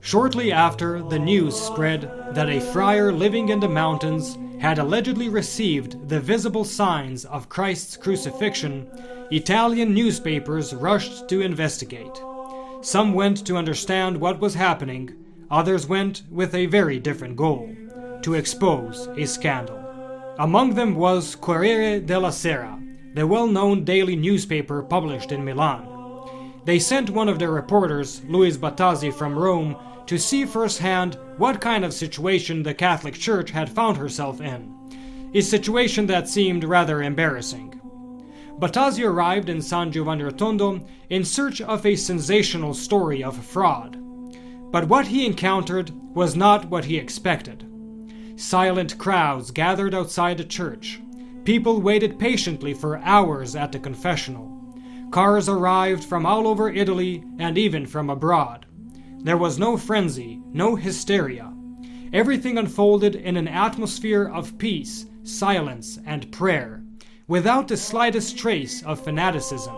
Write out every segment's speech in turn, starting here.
Shortly after, the news spread that a friar living in the mountains had allegedly received the visible signs of Christ's crucifixion. Italian newspapers rushed to investigate. Some went to understand what was happening, others went with a very different goal: to expose a scandal. Among them was Corriere della Sera, the well-known daily newspaper published in Milan. They sent one of their reporters, Luis Battazzi from Rome, to see firsthand what kind of situation the Catholic Church had found herself in, a situation that seemed rather embarrassing. Battazzi arrived in San Giovanni Rotondo in search of a sensational story of fraud. But what he encountered was not what he expected. Silent crowds gathered outside the church. People waited patiently for hours at the confessional. Cars arrived from all over Italy and even from abroad. There was no frenzy, no hysteria. Everything unfolded in an atmosphere of peace, silence, and prayer, without the slightest trace of fanaticism.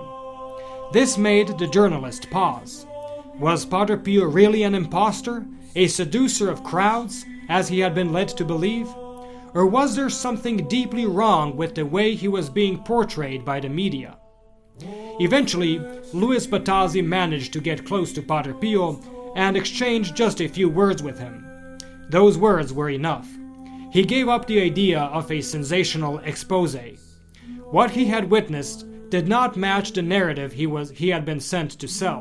This made the journalist pause. Was Padre Pio really an impostor, a seducer of crowds, as he had been led to believe? Or was there something deeply wrong with the way he was being portrayed by the media? Eventually, Luis Battazzi managed to get close to Padre Pio and exchanged just a few words with him. Those words were enough. He gave up the idea of a sensational expose. What he had witnessed did not match the narrative he had been sent to sell.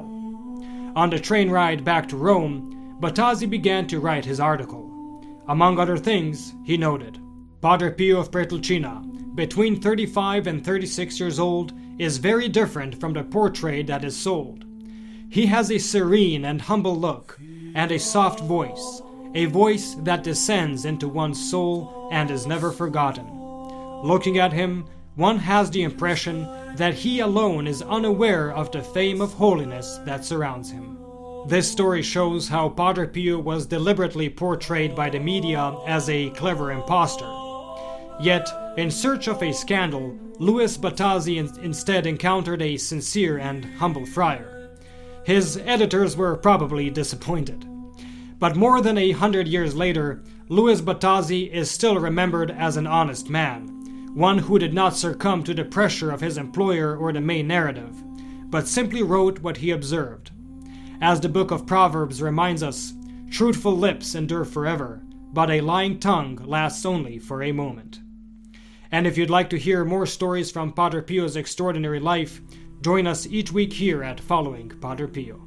On the train ride back to Rome, Battazzi began to write his article. Among other things, he noted, Padre Pio of Pretelcina, between 35 and 36 years old, is very different from the portrait that is sold. He has a serene and humble look, and a soft voice, a voice that descends into one's soul and is never forgotten. Looking at him, one has the impression that he alone is unaware of the fame of holiness that surrounds him. This story shows how Padre Pio was deliberately portrayed by the media as a clever impostor. Yet, in search of a scandal, Luis Battazzi instead encountered a sincere and humble friar. His editors were probably disappointed. But more than 100 years later, Luis Battazzi is still remembered as an honest man, one who did not succumb to the pressure of his employer or the main narrative, but simply wrote what he observed. As the book of Proverbs reminds us, truthful lips endure forever, but a lying tongue lasts only for a moment. And if you'd like to hear more stories from Padre Pio's extraordinary life, join us each week here at Following Padre Pio.